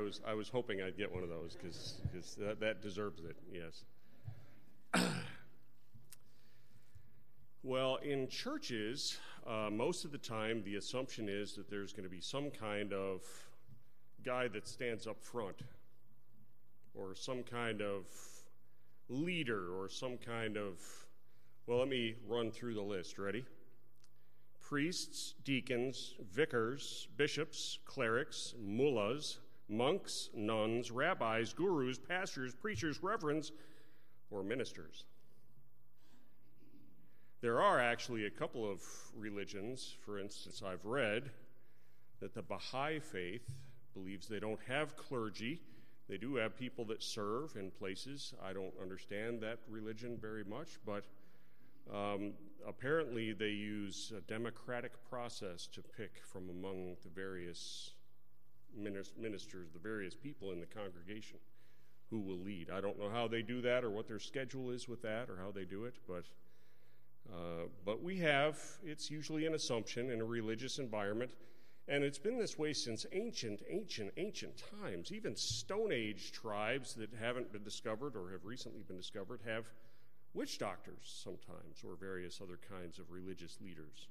I was hoping I'd get one of those because that deserves it. Yes. Well, in churches, most of the time, the assumption is that there's going to be some kind of guy that stands up front, or some kind of leader, or some kind of, well, let me run through the list. Ready? Priests, deacons, vicars, bishops, clerics, mullahs, monks, nuns, rabbis, gurus, pastors, preachers, reverends, or ministers. There are actually a couple of religions, for instance, I've read that the Baha'i faith believes they don't have clergy. They do have people that serve in places. I don't understand that religion very much, but apparently they use a democratic process to pick from among the various ministers, the various people in the congregation who will lead. I don't know how they do that or what their schedule is with that or how they do it, but we have, it's usually an assumption in a religious environment, and it's been this way since ancient times. Even Stone Age tribes that haven't been discovered or have recently been discovered have witch doctors sometimes, or various other kinds of religious leaders.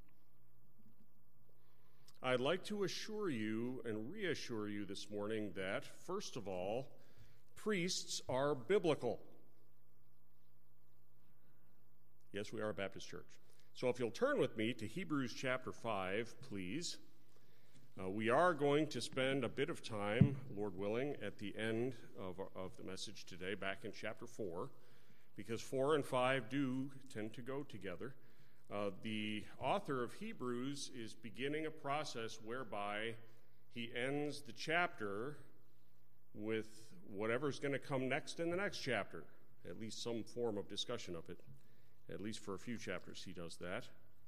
I'd like to assure you and reassure you this morning that, first of all, priests are biblical. Yes, we are a Baptist church. So if you'll turn with me to Hebrews chapter 5, please. We are going to spend a bit of time, Lord willing, at the end of the message today, back in chapter 4, because 4 and 5 do tend to go together. The author of Hebrews is beginning a process whereby he ends the chapter with whatever's going to come next in the next chapter, at least some form of discussion of it. At least for a few chapters he does that.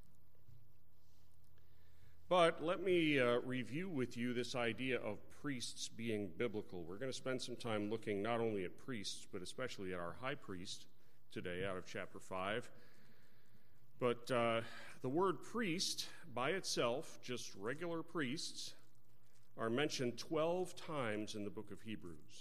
But let me review with you this idea of priests being biblical. We're going to spend some time looking not only at priests, but especially at our high priest today out of chapter 5. But the word priest by itself, just regular priests, are mentioned 12 times in the book of Hebrews.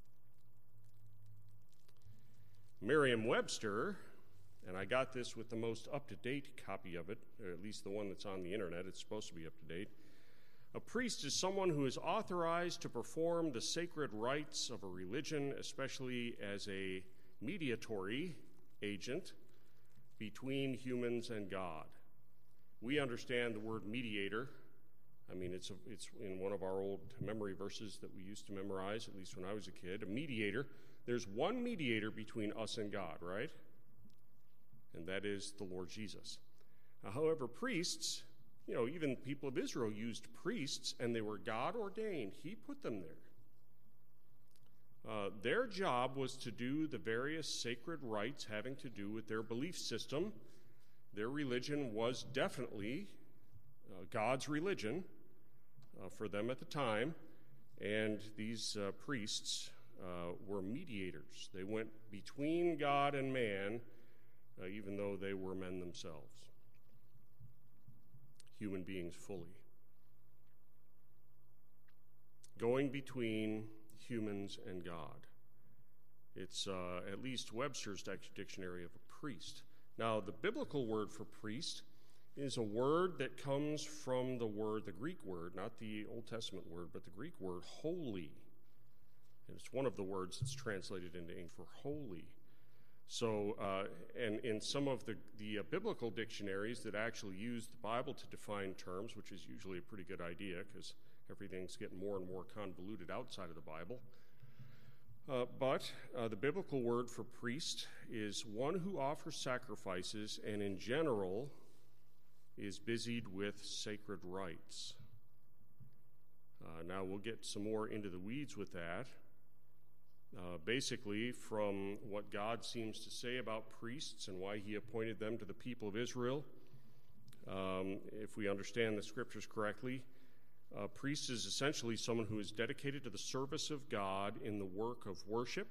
Merriam-Webster, and I got this with the most up-to-date copy of it, or at least the one that's on the internet. It's supposed to be up-to-date. A priest is someone who is authorized to perform the sacred rites of a religion, especially as a mediatory agent between humans and God. We understand the word mediator. I mean, it's in one of our old memory verses that we used to memorize, at least when I was a kid. A mediator. There's one mediator between us and God, right? And that is the Lord Jesus. However, priests, even people of Israel used priests, and they were God ordained. He put them there. Their job was to do the various sacred rites having to do with their belief system. Their religion was definitely God's religion for them at the time, and these priests were mediators. They went between God and man, even though they were men themselves, human beings fully. Going between humans and God. It's at least Webster's dictionary of a priest. Now, the biblical word for priest is a word that comes from the Greek word, not the Old Testament word, but the Greek word holy. And it's one of the words that's translated into English for holy. So, and in some of the biblical dictionaries that actually use the Bible to define terms, which is usually a pretty good idea because everything's getting more and more convoluted outside of the Bible. But the biblical word for priest is one who offers sacrifices and in general is busied with sacred rites. Now we'll get some more into the weeds with that. Basically, from what God seems to say about priests and why he appointed them to the people of Israel, if we understand the scriptures correctly, a priest is essentially someone who is dedicated to the service of God in the work of worship,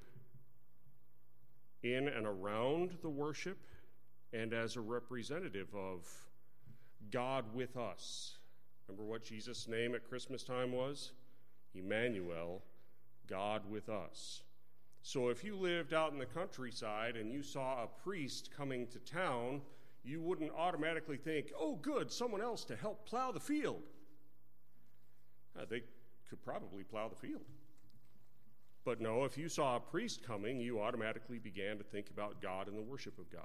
in and around the worship, and as a representative of God with us. Remember what Jesus' name at Christmas time was? Emmanuel, God with us. So if you lived out in the countryside and you saw a priest coming to town, you wouldn't automatically think, oh, good, someone else to help plow the field. They could probably plow the field. But no, if you saw a priest coming, you automatically began to think about God and the worship of God.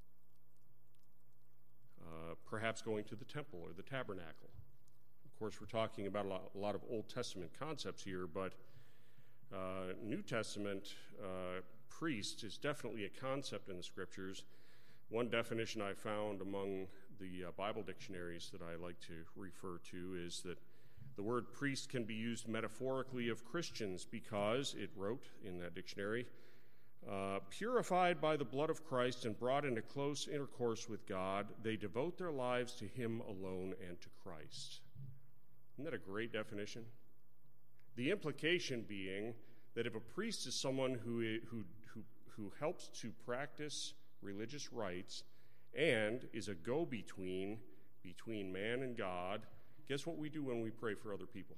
Perhaps going to the temple or the tabernacle. Of course, we're talking about a lot of Old Testament concepts here, but New Testament priest is definitely a concept in the Scriptures. One definition I found among the Bible dictionaries that I like to refer to is that the word priest can be used metaphorically of Christians because, it wrote in that dictionary, purified by the blood of Christ and brought into close intercourse with God, they devote their lives to Him alone and to Christ. Isn't that a great definition? The implication being that if a priest is someone who helps to practice religious rites and is a go-between between man and God, guess what we do when we pray for other people?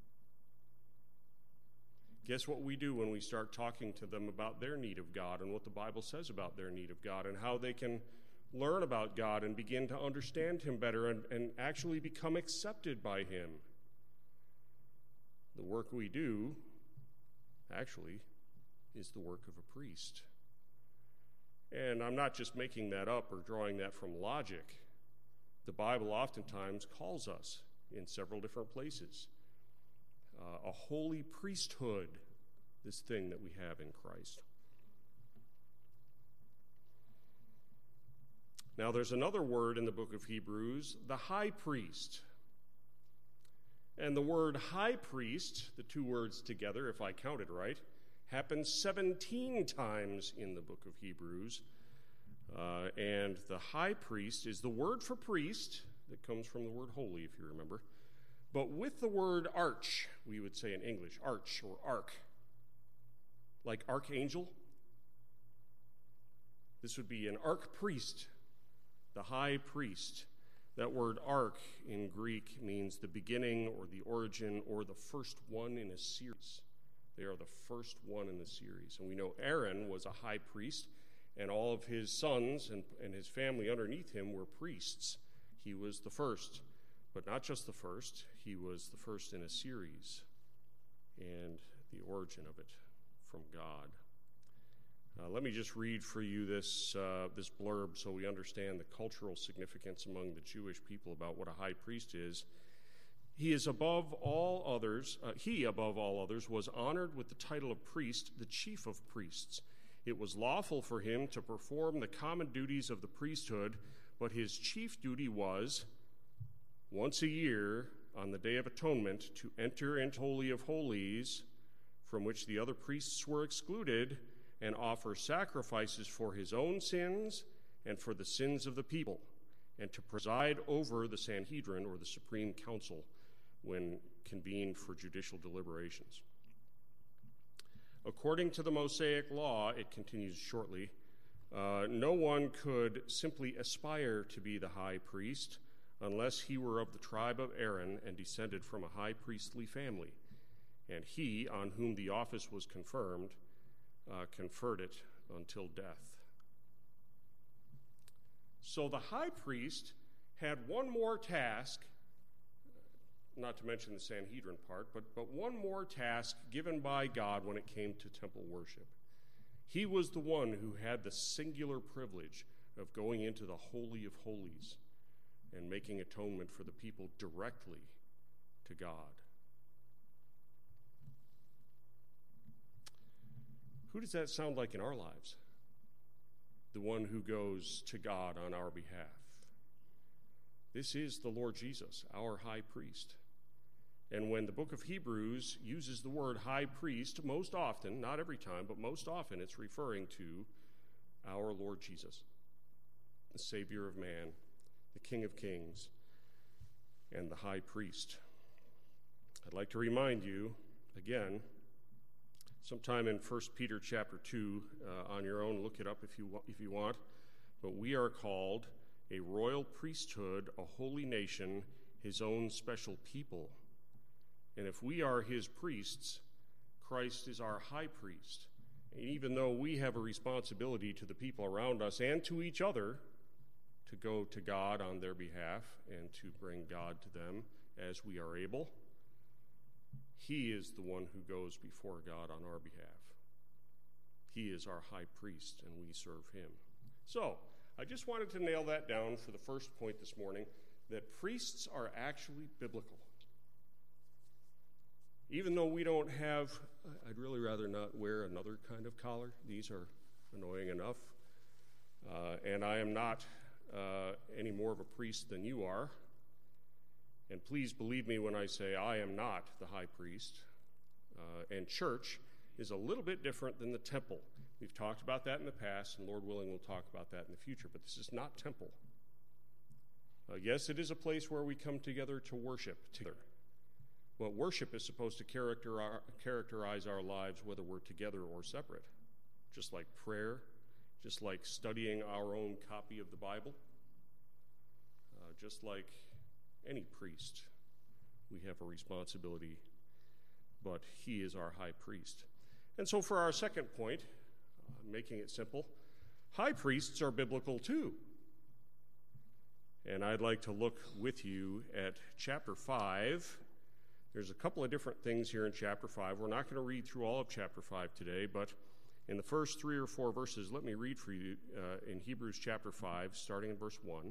Guess what we do when we start talking to them about their need of God and what the Bible says about their need of God and how they can learn about God and begin to understand Him better and actually become accepted by Him? The work we do, actually, is the work of a priest. And I'm not just making that up or drawing that from logic. The Bible oftentimes calls us in several different places a holy priesthood, this thing that we have in Christ. Now, there's another word in the book of Hebrews, the high priest. And the word high priest, the two words together, if I counted right, happens 17 times in the book of Hebrews. And the high priest is the word for priest that comes from the word holy, if you remember, but with the word arch, we would say in English, arch or ark, like archangel. This would be an arch priest, the high priest. That word ark in Greek means the beginning or the origin or the first one in a series. They are the first one in the series. And we know Aaron was a high priest, and all of his sons and his family underneath him were priests. He was the first, but not just the first. He was the first in a series, and the origin of it from God. Let me just read for you this blurb so we understand the cultural significance among the Jewish people about what a high priest is. He above all others was honored with the title of priest, the chief of priests. It was lawful for him to perform the common duties of the priesthood, but his chief duty was, once a year, on the Day of Atonement, to enter into Holy of Holies, from which the other priests were excluded, and offer sacrifices for his own sins and for the sins of the people, and to preside over the Sanhedrin, or the Supreme Council, when convened for judicial deliberations. According to the Mosaic law, it continues shortly, no one could simply aspire to be the high priest unless he were of the tribe of Aaron and descended from a high priestly family, and he, on whom the office was conferred it until death. So the high priest had one more task, not to mention the Sanhedrin part, but one more task given by God when it came to temple worship. He was the one who had the singular privilege of going into the Holy of Holies and making atonement for the people directly to God. Who does that sound like in our lives? The one who goes to God on our behalf. This is the Lord Jesus, our high priest. And when the book of Hebrews uses the word high priest, most often, not every time, but most often, it's referring to our Lord Jesus, the Savior of man, the King of kings, and the high priest. I'd like to remind you, again, sometime in 1 Peter chapter 2, on your own, look it up if you want, but we are called a royal priesthood, a holy nation, his own special people. And if we are his priests, Christ is our high priest. And even though we have a responsibility to the people around us and to each other to go to God on their behalf and to bring God to them as we are able, he is the one who goes before God on our behalf. He is our high priest, and we serve him. So, I just wanted to nail that down for the first point this morning, that priests are actually biblical. Even though we don't have, I'd really rather not wear another kind of collar. These are annoying enough. And I am not any more of a priest than you are. And please believe me when I say I am not the high priest. And church is a little bit different than the temple. We've talked about that in the past, and Lord willing, we'll talk about that in the future. But this is not temple. Yes, it is a place where we come together to worship together. But worship is supposed to characterize our lives whether we're together or separate. Just like prayer, just like studying our own copy of the Bible, just like any priest, we have a responsibility, but he is our high priest. And so for our second point, making it simple, high priests are biblical too. And I'd like to look with you at chapter 5. There's a couple of different things here in chapter 5. We're not going to read through all of chapter 5 today, but in the first 3 or 4 verses, let me read for you in Hebrews chapter 5, starting in verse 1.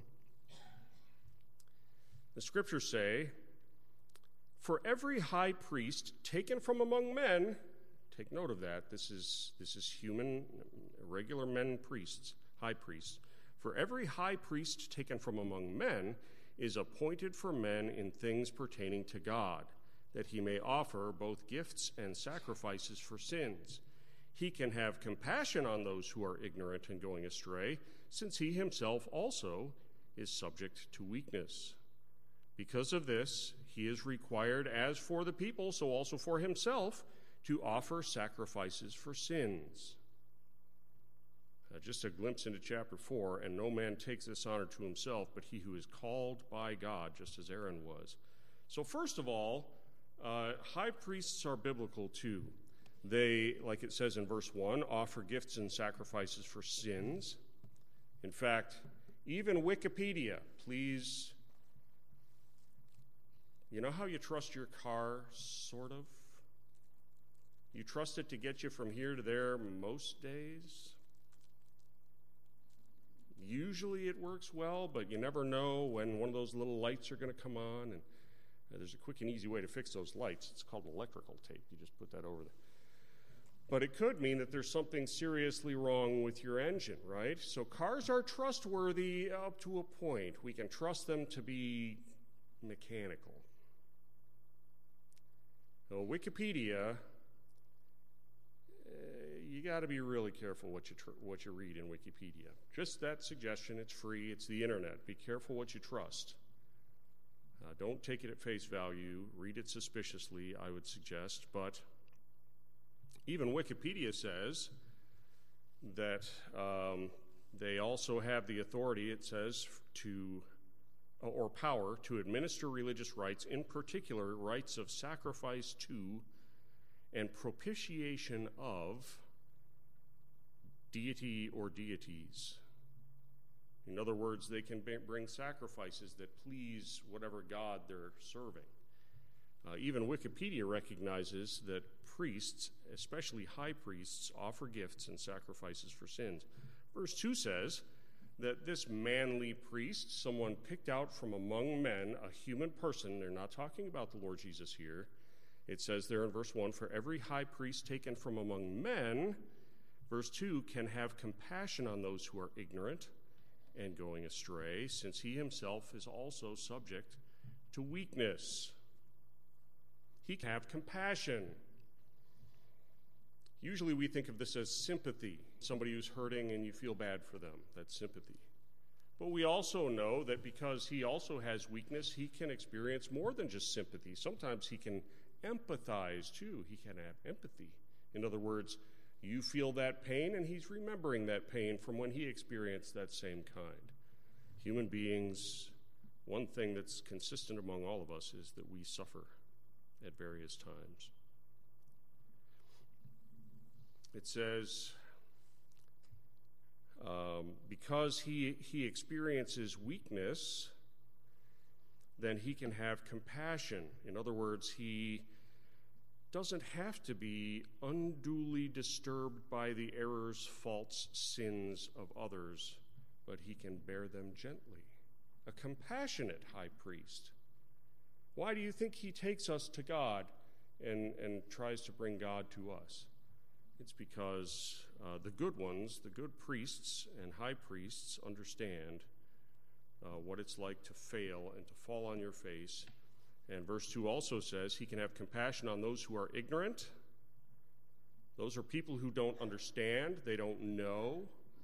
The scriptures say, "For every high priest taken from among men," take note of that, this is human, regular men priests, high priests. "For every high priest taken from among men is appointed for men in things pertaining to God, that he may offer both gifts and sacrifices for sins. He can have compassion on those who are ignorant and going astray, since he himself also is subject to weakness. Because of this, he is required, as for the people, so also for himself, to offer sacrifices for sins." Just a glimpse into chapter 4, "And no man takes this honor to himself, but he who is called by God, just as Aaron was." So first of all, high priests are biblical too. They, like it says in verse 1, offer gifts and sacrifices for sins. In fact, even Wikipedia, please, you know how you trust your car, sort of? You trust it to get you from here to there most days. Usually it works well, but you never know when one of those little lights are going to come on. And there's a quick and easy way to fix those lights. It's called electrical tape. You just put that over there. But it could mean that there's something seriously wrong with your engine, right? So cars are trustworthy up to a point. We can trust them to be mechanical. Now, Wikipedia, you got to be really careful what you read in Wikipedia. Just that suggestion, it's free, it's the internet. Be careful what you trust. Don't take it at face value. Read it suspiciously, I would suggest. But even Wikipedia says that they also have the authority, it says, or power to administer religious rites, in particular rites of sacrifice to and propitiation of deity or deities. In other words, they can bring sacrifices that please whatever god they're serving. Even Wikipedia recognizes that priests, especially high priests, offer gifts and sacrifices for sins. Verse 2 says that this manly priest, someone picked out from among men, a human person, they're not talking about the Lord Jesus here. It says there in verse 1, "For every high priest taken from among men," verse 2, "can have compassion on those who are ignorant and going astray, since he himself is also subject to weakness." He can have compassion. Usually we think of this as sympathy. Somebody who's hurting and you feel bad for them. That's sympathy. But we also know that because he also has weakness, he can experience more than just sympathy. Sometimes he can empathize too. He can have empathy. In other words, you feel that pain and he's remembering that pain from when he experienced that same kind. Human beings, one thing that's consistent among all of us is that we suffer at various times. It says, because he experiences weakness, then he can have compassion. In other words, he doesn't have to be unduly disturbed by the errors, faults, sins of others, but he can bear them gently. A compassionate high priest. Why do you think he takes us to God and tries to bring God to us? It's because the good ones, the good priests and high priests, understand what it's like to fail and to fall on your face. And verse 2 also says he can have compassion on those who are ignorant. Those are people who don't understand, they don't know.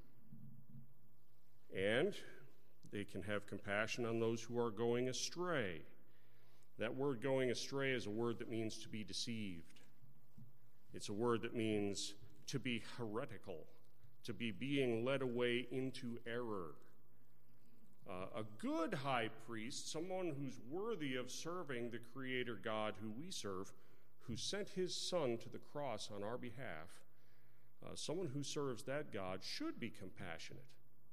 And they can have compassion on those who are going astray. That word going astray is a word that means to be deceived. It's a word that means to be heretical, to be being led away into error. A good high priest, someone who's worthy of serving the Creator God who we serve, who sent his Son to the cross on our behalf, someone who serves that God should be compassionate.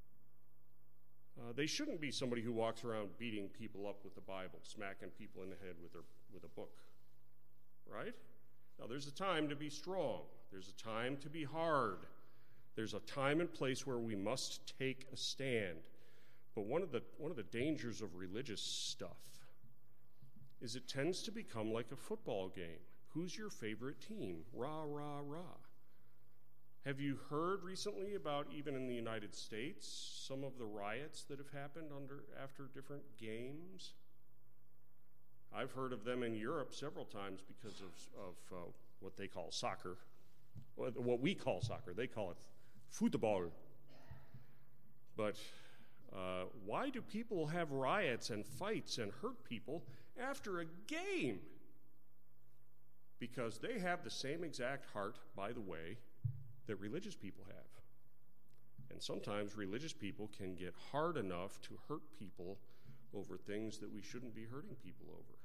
They shouldn't be somebody who walks around beating people up with the Bible, smacking people in the head with a book, right? Now, there's a time to be strong. There's a time to be hard. There's a time and place where we must take a stand. But one of the dangers of religious stuff is it tends to become like a football game. Who's your favorite team? Rah, rah, rah. Have you heard recently about, even in the United States, some of the riots that have happened after different games? I've heard of them in Europe several times because of what they call soccer. What we call soccer, they call it football. But why do people have riots and fights and hurt people after a game? Because they have the same exact heart, by the way, that religious people have. And sometimes religious people can get hard enough to hurt people over things that we shouldn't be hurting people over.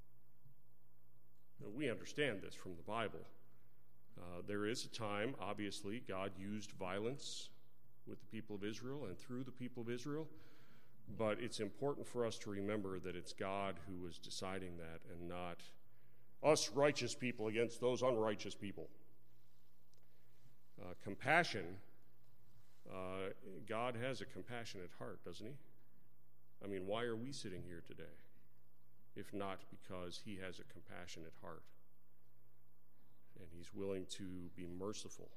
Now, we understand this from the Bible. There is a time, obviously, God used violence with the people of Israel and through the people of Israel, but it's important for us to remember that it's God who is deciding that and not us righteous people against those unrighteous people. Compassion, God has a compassionate heart, doesn't he? I mean, why are we sitting here today if not because he has a compassionate heart and he's willing to be merciful?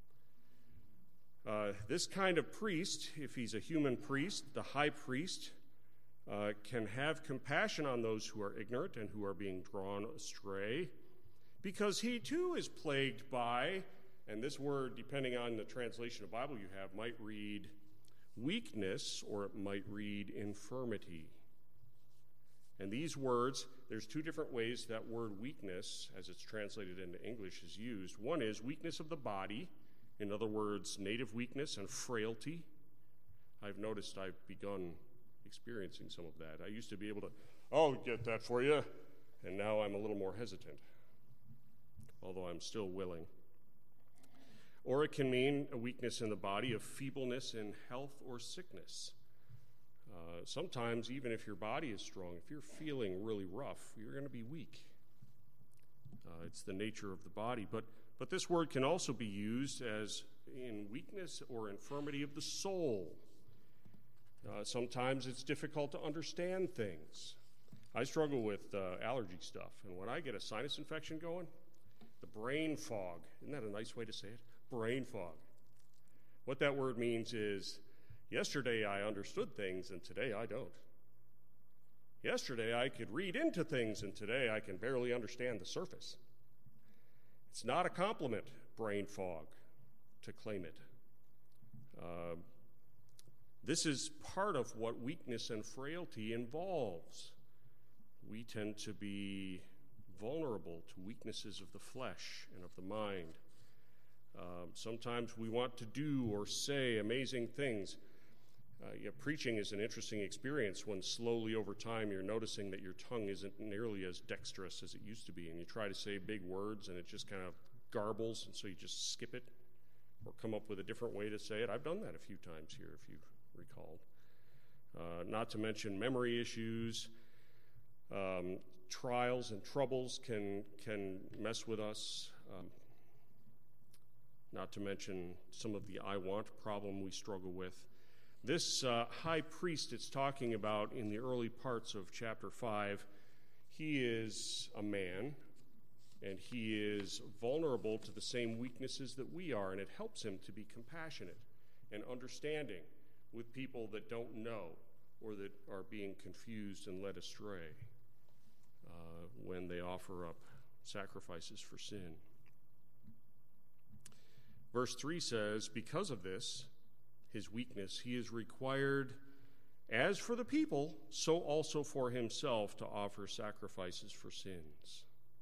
This kind of priest, if he's a human priest, the high priest, can have compassion on those who are ignorant and who are being drawn astray, because he too is plagued by, and this word, depending on the translation of Bible you have, might read weakness or it might read infirmity. And these words, there's two different ways that word weakness, as it's translated into English, is used. One is weakness of the body, in other words, native weakness and frailty. I've noticed I've begun experiencing some of that. I used to be able to, I'll get that for you, and now I'm a little more hesitant, although I'm still willing. Or it can mean a weakness in the body of feebleness in health or sickness. Sometimes, even if your body is strong, if you're feeling really rough, you're going to be weak. It's the nature of the body. But this word can also be used as in weakness or infirmity of the soul. Sometimes it's difficult to understand things. I struggle with allergy stuff, and when I get a sinus infection going, the brain fog, isn't that a nice way to say it? Brain fog. What that word means is, yesterday I understood things, and today I don't. Yesterday I could read into things, and today I can barely understand the surface. It's not a compliment, brain fog, to claim it. This is part of what weakness and frailty involves. We tend to be vulnerable to weaknesses of the flesh and of the mind. Sometimes we want to do or say amazing things. Preaching is an interesting experience when slowly over time you're noticing that your tongue isn't nearly as dexterous as it used to be, and you try to say big words and it just kind of garbles, and so you just skip it or come up with a different way to say it. I've done that a few times here, if you've recalled. Not to mention memory issues, trials and troubles can mess with us. Not to mention some of the I want problem we struggle with. This high priest it's talking about in the early parts of chapter 5, he is a man, and he is vulnerable to the same weaknesses that we are, and it helps him to be compassionate and understanding with people that don't know or that are being confused and led astray when they offer up sacrifices for sin. Verse 3 says, because of this, his weakness, he is required, as for the people, so also for himself, to offer sacrifices for sins.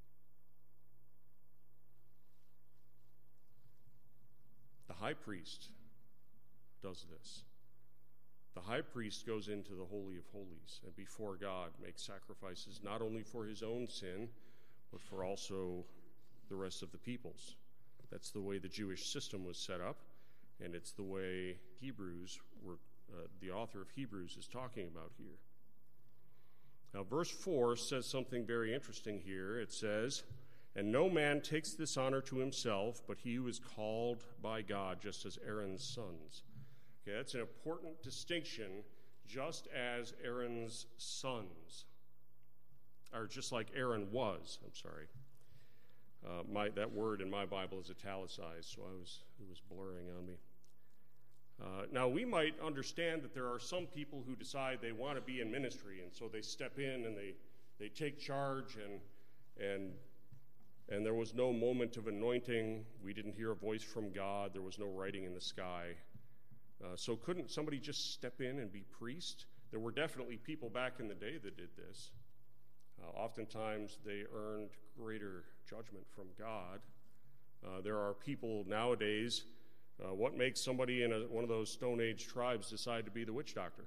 The high priest does this. The high priest goes into the Holy of Holies and before God makes sacrifices not only for his own sin, but for also the rest of the people's. That's the way the Jewish system was set up, and it's the way the author of Hebrews is talking about here. Now, verse 4 says something very interesting here. It says, and no man takes this honor to himself, but he who is called by God, just as Aaron's sons. Okay, that's an important distinction, just as Aaron's sons, or just like Aaron was, that word in my Bible is italicized, so it was blurring on me. Now, we might understand that there are some people who decide they want to be in ministry, and so they step in and they take charge, and there was no moment of anointing. We didn't hear a voice from God. There was no writing in the sky. So couldn't somebody just step in and be priest? There were definitely people back in the day that did this. Oftentimes, they earned greater judgment from God. There are people nowadays, what makes somebody in one of those Stone Age tribes decide to be the witch doctor?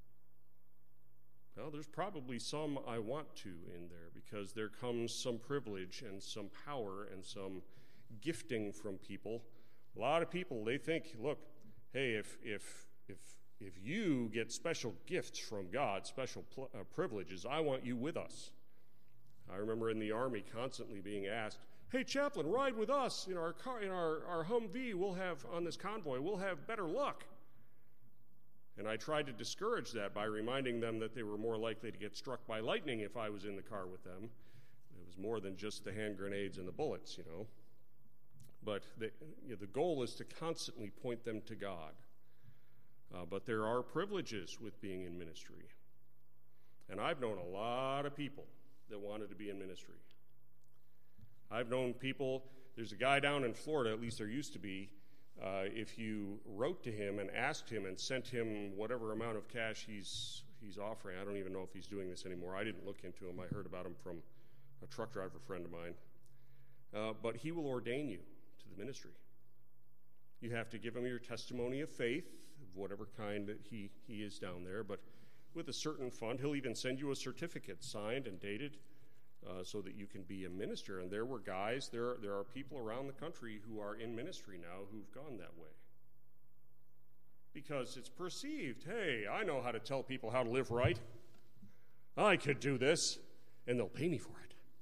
Well, there's probably some I want to in there, because there comes some privilege and some power and some gifting from people. A lot of people, they think, look, hey, if you get special gifts from God, special privileges, I want you with us. I remember in the Army constantly being asked, hey, chaplain, ride with us in our car, in our Humvee. We'll have, on this convoy, we'll have better luck. And I tried to discourage that by reminding them that they were more likely to get struck by lightning if I was in the car with them. It was more than just the hand grenades and the bullets, But the goal is to constantly point them to God. But there are privileges with being in ministry. And I've known a lot of people that wanted to be in ministry. I've known people, there's a guy down in Florida, at least there used to be, if you wrote to him and asked him and sent him whatever amount of cash he's offering, I don't even know if he's doing this anymore. I didn't look into him. I heard about him from a truck driver friend of mine. But he will ordain you to the ministry. You have to give him your testimony of faith, of whatever kind that he is down there, but with a certain fund. He'll even send you a certificate signed and dated so that you can be a minister. And there are people around the country who are in ministry now who've gone that way. Because it's perceived, hey, I know how to tell people how to live right. I could do this, and they'll pay me for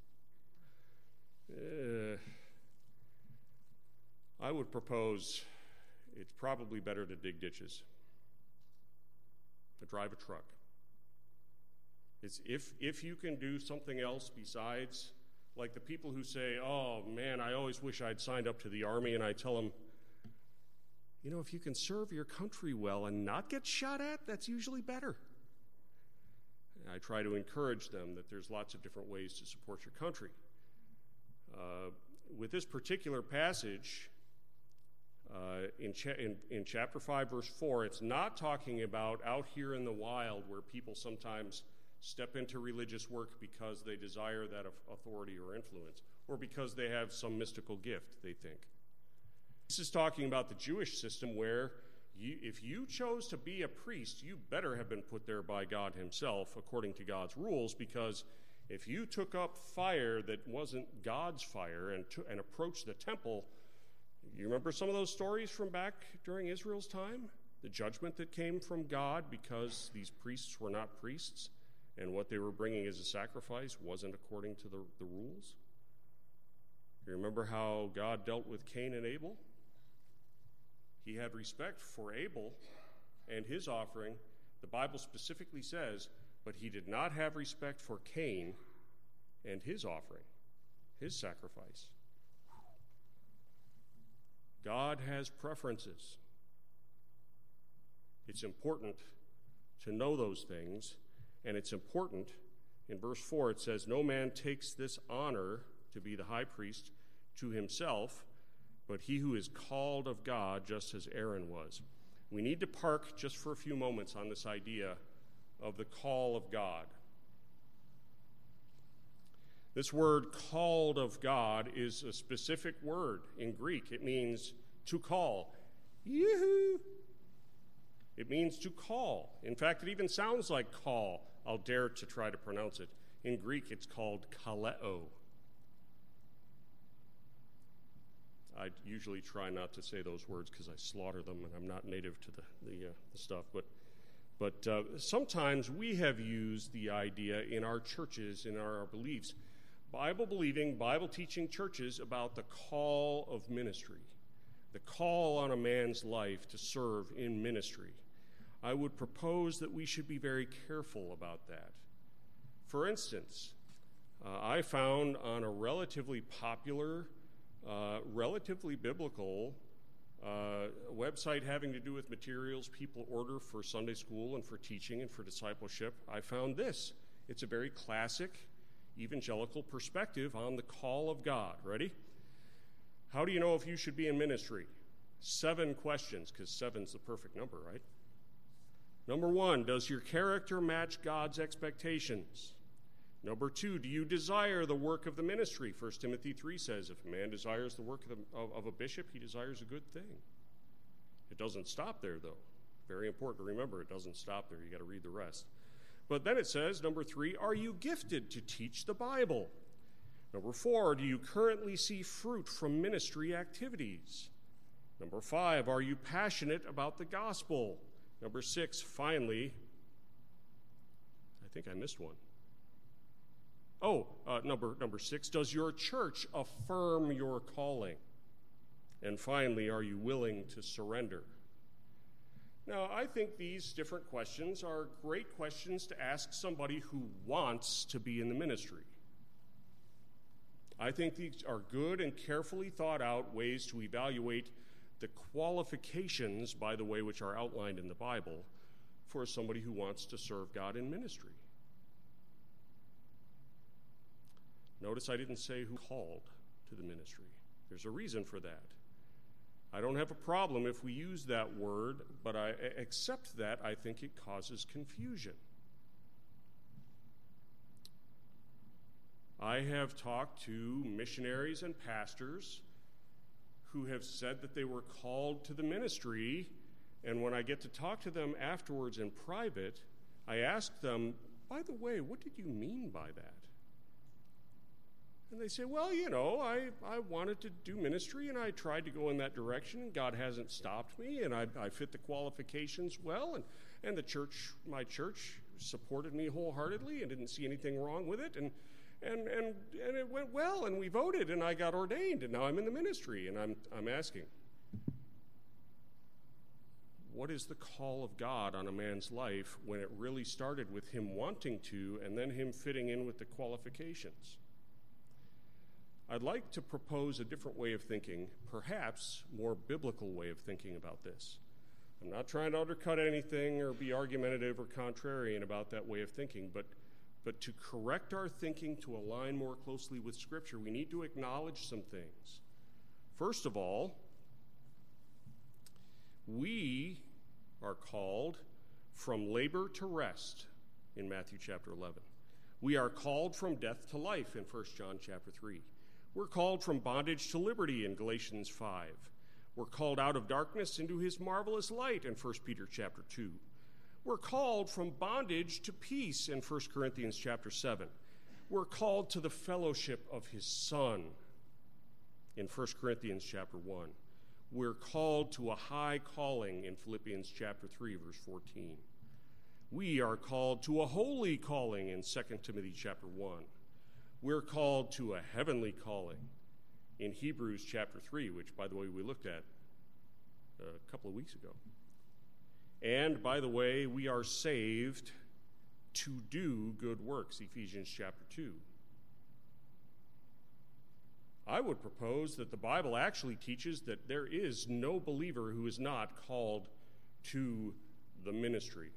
it. I would propose it's probably better to dig ditches, to drive a truck. It's if you can do something else besides, like the people who say, oh man, I always wish I'd signed up to the Army, and I tell them, if you can serve your country well and not get shot at, that's usually better. And I try to encourage them that there's lots of different ways to support your country. With this particular passage, in chapter 5, verse 4, it's not talking about out here in the wild where people sometimes step into religious work because they desire that authority or influence, or because they have some mystical gift, they think. This is talking about the Jewish system where If you chose to be a priest, you better have been put there by God himself according to God's rules, because if you took up fire that wasn't God's fire and approached the temple, you remember some of those stories from back during Israel's time? The judgment that came from God because these priests were not priests and what they were bringing as a sacrifice wasn't according to the rules? You remember how God dealt with Cain and Abel? He had respect for Abel and his offering. The Bible specifically says, but he did not have respect for Cain and his offering, his sacrifice. God has preferences. It's important to know those things, and it's important, in verse 4 it says, no man takes this honor to be the high priest to himself, but he who is called of God, just as Aaron was. We need to park just for a few moments on this idea of the call of God. This word called of God is a specific word in Greek. It means to call. Yoo-hoo! It means to call. In fact, it even sounds like call. I'll dare to try to pronounce it. In Greek, it's called kaleo. I usually try not to say those words because I slaughter them, and I'm not native to the stuff. But sometimes we have used the idea in our churches, in our beliefs, Bible-believing, Bible-teaching churches about the call of ministry, the call on a man's life to serve in ministry. I would propose that we should be very careful about that. For instance, I found on a relatively popular, relatively biblical website having to do with materials people order for Sunday school and for teaching and for discipleship, I found this. It's a very classic evangelical perspective on the call of God. Ready? How do you know if you should be in ministry? 7 questions, because 7's the perfect number, right? Number 1, does your character match God's expectations? Number 2, do you desire the work of the ministry? 1 Timothy 3 says, if a man desires the work of a bishop, he desires a good thing. It doesn't stop there, though. Very important to remember, it doesn't stop there. You got to read the rest. But then it says, number 3, are you gifted to teach the Bible? Number 4, do you currently see fruit from ministry activities? Number 5, are you passionate about the gospel? Number 6, finally, I think I missed one. Number 6, does your church affirm your calling? And finally, are you willing to surrender? Now, I think these different questions are great questions to ask somebody who wants to be in the ministry. I think these are good and carefully thought out ways to evaluate the qualifications, by the way, which are outlined in the Bible, for somebody who wants to serve God in ministry. Notice I didn't say who called to the ministry. There's a reason for that. I don't have a problem if we use that word, but except that I think it causes confusion. I have talked to missionaries and pastors who have said that they were called to the ministry, and when I get to talk to them afterwards in private, I ask them, by the way, what did you mean by that? And they say, well, I wanted to do ministry, and I tried to go in that direction, and God hasn't stopped me, and I fit the qualifications well, and the church, my church, supported me wholeheartedly and didn't see anything wrong with it, and it went well, and we voted, and I got ordained, and now I'm in the ministry, and I'm asking, what is the call of God on a man's life when it really started with him wanting to and then him fitting in with the qualifications? I'd like to propose a different way of thinking, perhaps more biblical way of thinking about this. I'm not trying to undercut anything or be argumentative or contrarian about that way of thinking, but to correct our thinking to align more closely with Scripture, we need to acknowledge some things. First of all, we are called from labor to rest in Matthew chapter 11. We are called from death to life in 1 John chapter 3. We're called from bondage to liberty in Galatians 5. We're called out of darkness into his marvelous light in 1 Peter chapter 2. We're called from bondage to peace in 1 Corinthians chapter 7. We're called to the fellowship of his Son in 1 Corinthians chapter 1. We're called to a high calling in Philippians chapter 3, verse 14. We are called to a holy calling in 2 Timothy chapter 1. We're called to a heavenly calling in Hebrews chapter 3, which, by the way, we looked at a couple of weeks ago. And, by the way, we are saved to do good works, Ephesians chapter 2. I would propose that the Bible actually teaches that there is no believer who is not called to the ministry.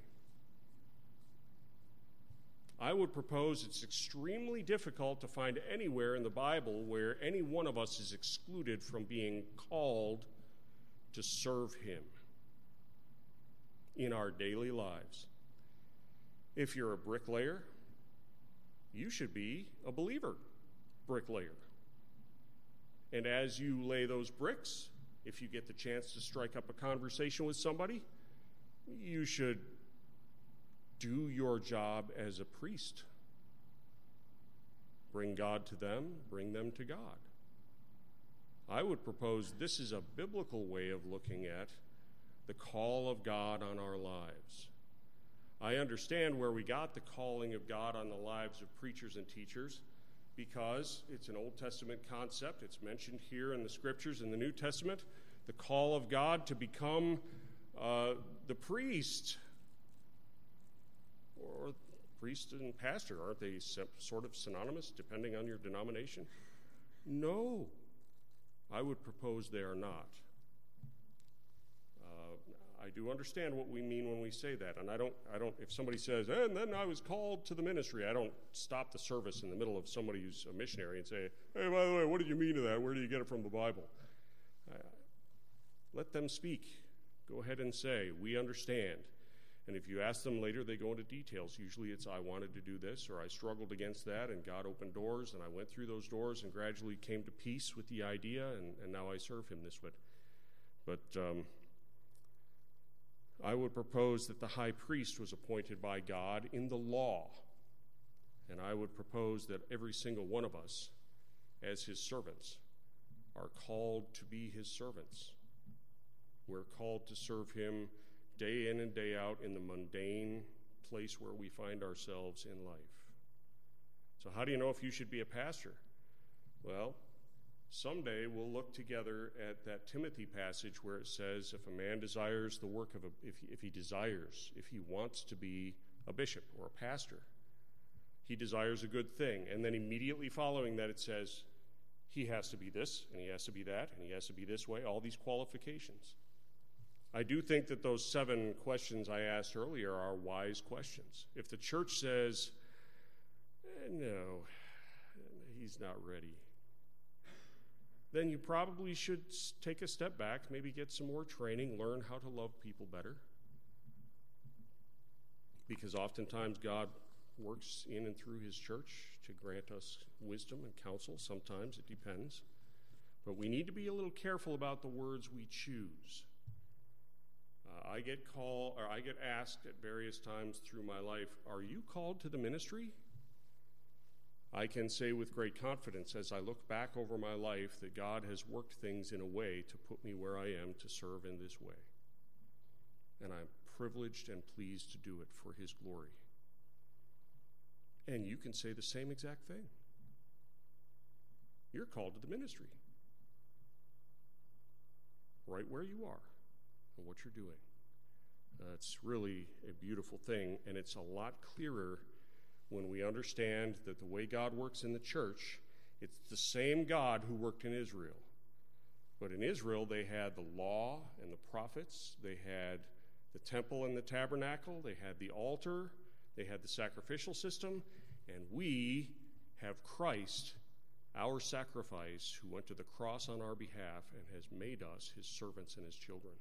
I would propose it's extremely difficult to find anywhere in the Bible where any one of us is excluded from being called to serve him in our daily lives. If you're a bricklayer, you should be a believer bricklayer. And as you lay those bricks, if you get the chance to strike up a conversation with somebody, you should do your job as a priest. Bring God to them, bring them to God. I would propose this is a biblical way of looking at the call of God on our lives. I understand where we got the calling of God on the lives of preachers and teachers, because it's an Old Testament concept. It's mentioned here in the Scriptures in the New Testament. The call of God to become the priest, or priest and pastor. Aren't they sort of synonymous, depending on your denomination? No. I would propose they are not. I do understand what we mean when we say that, and I don't. If somebody says, and then I was called to the ministry, I don't stop the service in the middle of somebody who's a missionary and say, hey, by the way, what did you mean to that? Where do you get it from the Bible? Let them speak. Go ahead and say, we understand. And if you ask them later, they go into details. Usually it's, I wanted to do this, or I struggled against that, and God opened doors, and I went through those doors and gradually came to peace with the idea, and now I serve him this way. But I would propose that the high priest was appointed by God in the law. And I would propose that every single one of us, as his servants, are called to be his servants. We're called to serve him day in and day out in the mundane place where we find ourselves in life. So how do you know if you should be a pastor? Well, someday we'll look together at that Timothy passage where it says, if a man desires the work of if he wants to be a bishop or a pastor, he desires a good thing. And then immediately following that it says, he has to be this, and he has to be that, and he has to be this way, all these qualifications. I do think that those 7 questions I asked earlier are wise questions. If the church says, no, he's not ready, then you probably should take a step back, maybe get some more training, learn how to love people better. Because oftentimes God works in and through his church to grant us wisdom and counsel. Sometimes it depends. But we need to be a little careful about the words we choose. I get asked at various times through my life, are you called to the ministry? I can say with great confidence as I look back over my life that God has worked things in a way to put me where I am to serve in this way. And I'm privileged and pleased to do it for his glory. And you can say the same exact thing. You're called to the ministry. Right where you are and what you're doing. It's really a beautiful thing, and it's a lot clearer when we understand that the way God works in the church, it's the same God who worked in Israel. But in Israel, they had the law and the prophets. They had the temple and the tabernacle. They had the altar. They had the sacrificial system. And we have Christ, our sacrifice, who went to the cross on our behalf and has made us his servants and his children.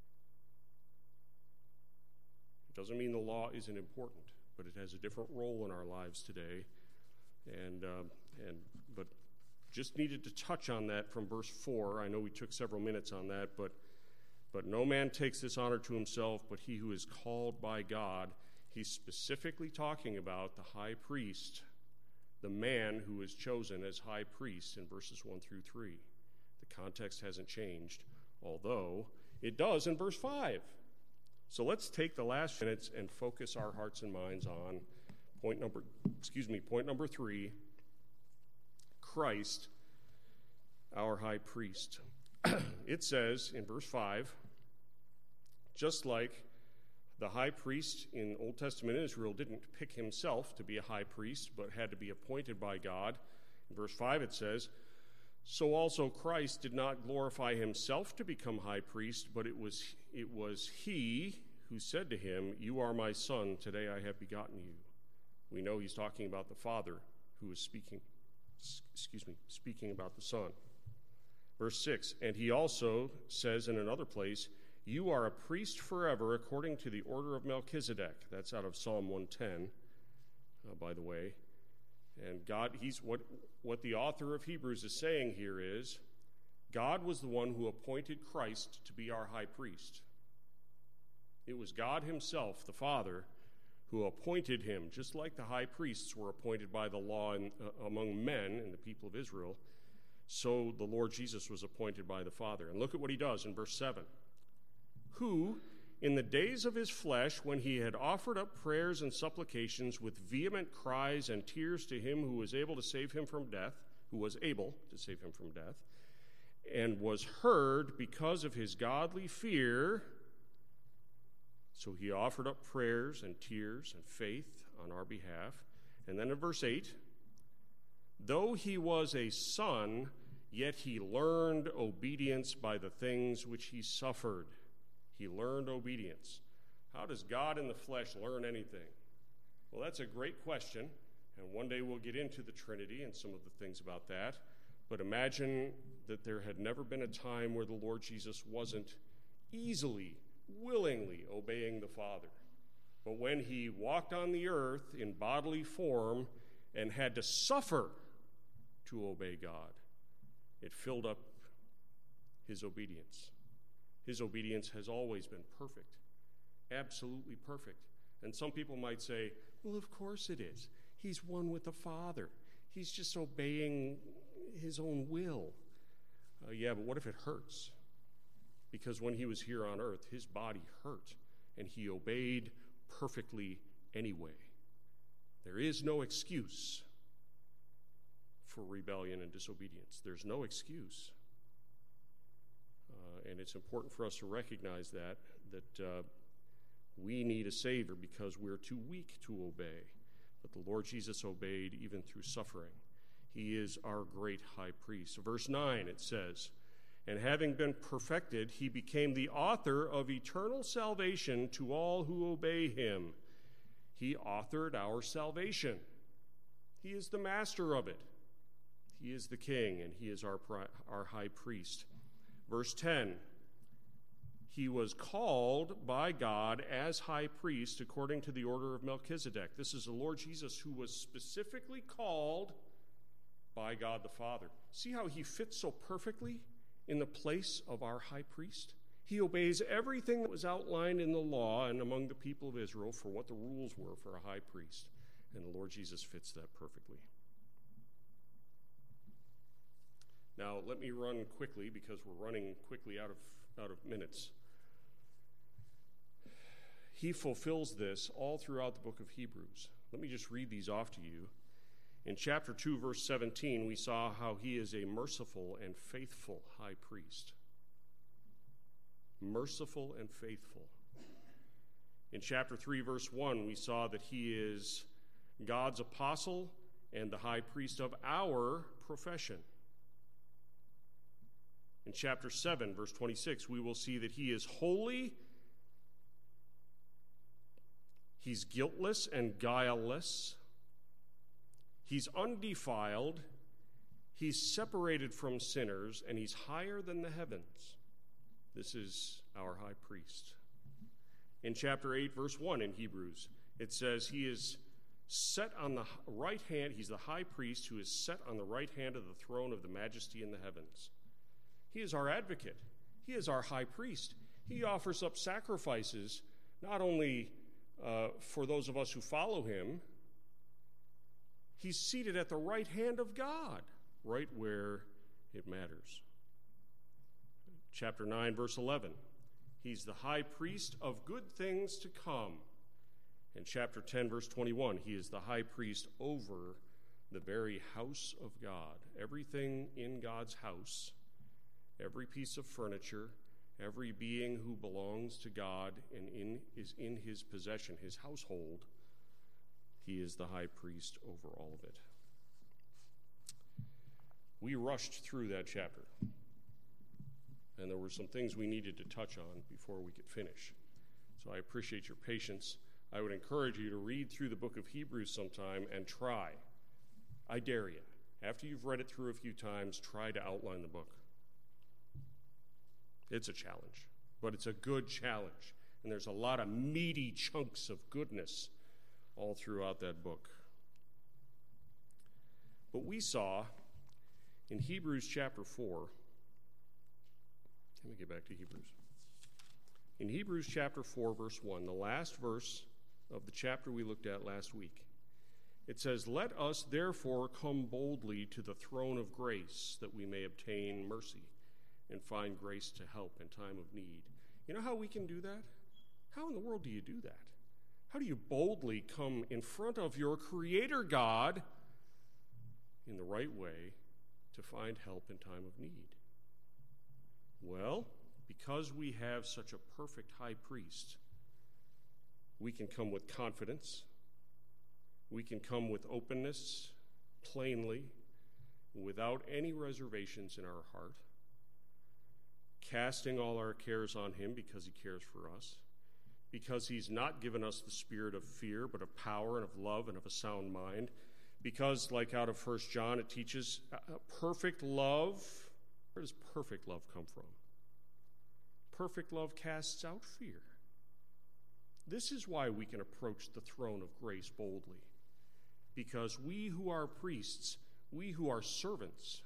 It doesn't mean the law isn't important, but it has a different role in our lives today. But Just needed to touch on that from verse 4. I know we took several minutes on that, but no man takes this honor to himself, but he who is called by God. He's specifically talking about the high priest, the man who is chosen as high priest in verses 1 through 3. The context hasn't changed, although it does in verse 5. So let's take the last minutes and focus our hearts and minds on point number 3, Christ, our high priest. It says in verse 5, just like the high priest in Old Testament Israel didn't pick himself to be a high priest, but had to be appointed by God. In verse 5 it says, so also Christ did not glorify himself to become high priest, but it was he who said to him, you are my son, today I have begotten you. We know he's talking about the Father who is speaking about the Son. Verse 6, and he also says in another place, you are a priest forever according to the order of Melchizedek. That's out of Psalm 110, by the way. And God, what the author of Hebrews is saying here is, God was the one who appointed Christ to be our high priest. It was God himself, the Father, who appointed him, just like the high priests were appointed by the law among men and the people of Israel, so the Lord Jesus was appointed by the Father. And look at what he does in verse 7. Who, in the days of his flesh, when he had offered up prayers and supplications with vehement cries and tears to him who was able to save him from death, and was heard because of his godly fear, so he offered up prayers and tears and faith on our behalf. And then in verse 8, though he was a son, yet he learned obedience by the things which he suffered. He learned obedience. How does God in the flesh learn anything? Well, that's a great question, and one day we'll get into the Trinity and some of the things about that. But imagine that there had never been a time where the Lord Jesus wasn't easily, willingly obeying the Father. But when he walked on the earth in bodily form and had to suffer to obey God, it filled up his obedience. His obedience has always been perfect, absolutely perfect. And some people might say, well, of course it is. He's one with the Father. He's just obeying his own will. Yeah, but what if it hurts? Because when he was here on earth, his body hurt, and he obeyed perfectly anyway. There is no excuse for rebellion and disobedience. There's no excuse. And it's important for us to recognize that we need a Savior because we're too weak to obey. But the Lord Jesus obeyed even through suffering. He is our great high priest. Verse 9, it says, and having been perfected, he became the author of eternal salvation to all who obey him. He authored our salvation. He is the master of it. He is the king, and he is our high priest. Verse 10, he was called by God as high priest according to the order of Melchizedek. This is the Lord Jesus who was specifically called by God the Father. See how he fits so perfectly in the place of our high priest? He obeys everything that was outlined in the law and among the people of Israel for what the rules were for a high priest. And the Lord Jesus fits that perfectly. Now, let me run quickly because we're running quickly out of minutes. He fulfills this all throughout the book of Hebrews. Let me just read these off to you. In chapter 2, verse 17, we saw how he is a merciful and faithful high priest. Merciful and faithful. In chapter 3, verse 1, we saw that he is God's apostle and the high priest of our profession. In chapter 7, verse 26, we will see that he is holy, he's guiltless and guileless, he's undefiled, he's separated from sinners, and he's higher than the heavens. This is our high priest. In chapter 8, verse 1 in Hebrews, it says he is set on the right hand. He's the high priest who is set on the right hand of the throne of the majesty in the heavens. He is our advocate. He is our high priest. He offers up sacrifices not only for those of us who follow him. He's seated at the right hand of God, right where it matters. Chapter 9, verse 11. He's the high priest of good things to come. In chapter 10, verse 21, he is the high priest over the very house of God. Everything in God's house, every piece of furniture, every being who belongs to God and is in his possession, his household, he is the high priest over all of it. We rushed through that chapter, and there were some things we needed to touch on before we could finish. So I appreciate your patience. I would encourage you to read through the book of Hebrews sometime and try. I dare you. After you've read it through a few times, try to outline the book. It's a challenge, but it's a good challenge. And there's a lot of meaty chunks of goodness all throughout that book. But we saw in Hebrews chapter 4, let me get back to Hebrews. In Hebrews chapter 4, verse 1, the last verse of the chapter we looked at last week, it says, "Let us therefore come boldly to the throne of grace, that we may obtain mercy and find grace to help in time of need." You know how we can do that? How in the world do you do that? How do you boldly come in front of your Creator God in the right way to find help in time of need? Well, because we have such a perfect high priest, we can come with confidence. We can come with openness, plainly, without any reservations in our heart, casting all our cares on him because he cares for us, because he's not given us the spirit of fear, but of power and of love and of a sound mind, because, like out of 1 John, it teaches perfect love. Where does perfect love come from? Perfect love casts out fear. This is why we can approach the throne of grace boldly, because we who are priests, we who are servants,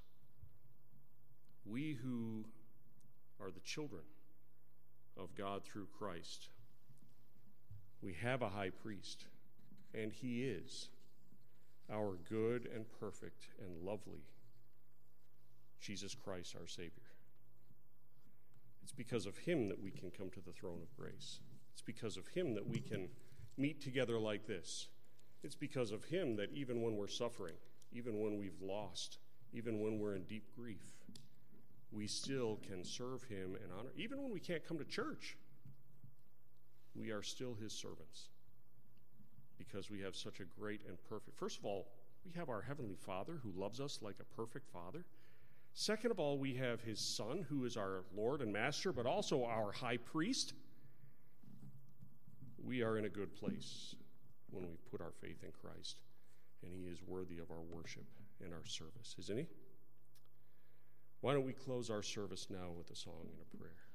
we who are the children of God through Christ, we have a high priest, and he is our good and perfect and lovely Jesus Christ, our Savior. It's because of him that we can come to the throne of grace. It's because of him that we can meet together like this. It's because of him that even when we're suffering, even when we've lost, even when we're in deep grief, we still can serve him and honor. Even when we can't come to church, we are still his servants because we have such a great and perfect. First of all, we have our Heavenly Father who loves us like a perfect Father. Second of all, we have his Son who is our Lord and Master, but also our high priest. We are in a good place when we put our faith in Christ, and he is worthy of our worship and our service, isn't he? Why don't we close our service now with a song and a prayer?